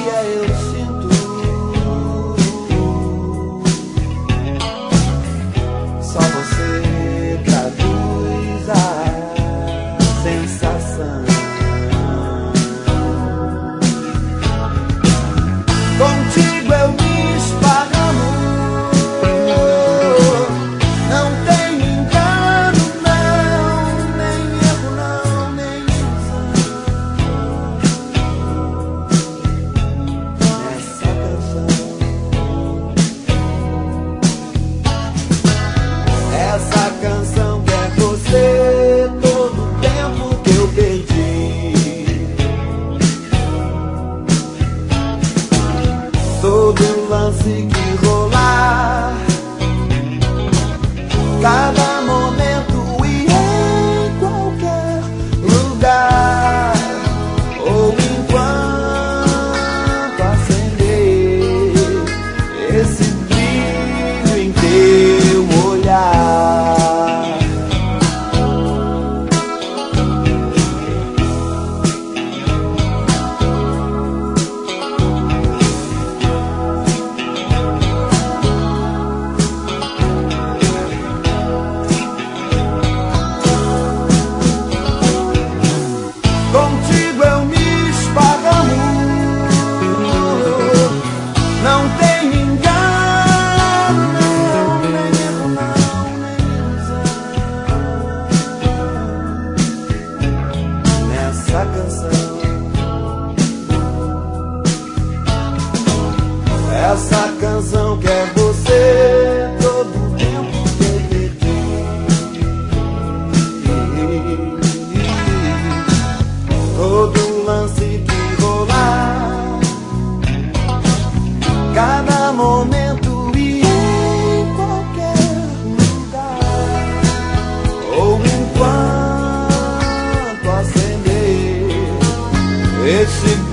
dia eu sinto. Só você traduz a sensação. Contigo eu me esparramo. Não tem engano, não, nem erro, não, nem ilusão. Nessa canção, essa canção quer você todo o tempo que eu perdi. Todo lance que rolar, cada momento e em qualquer lugar, ou enquanto acender esse brilho em teu olhar. Contigo eu me esparramo. Não tem engano, não, nem erro, não, nem ilusão. Nessa canção, essa canção quer você todo o tempo que eu perdi. Todo lance que rolar, cada momento e em qualquer lugar, ou enquanto acender esse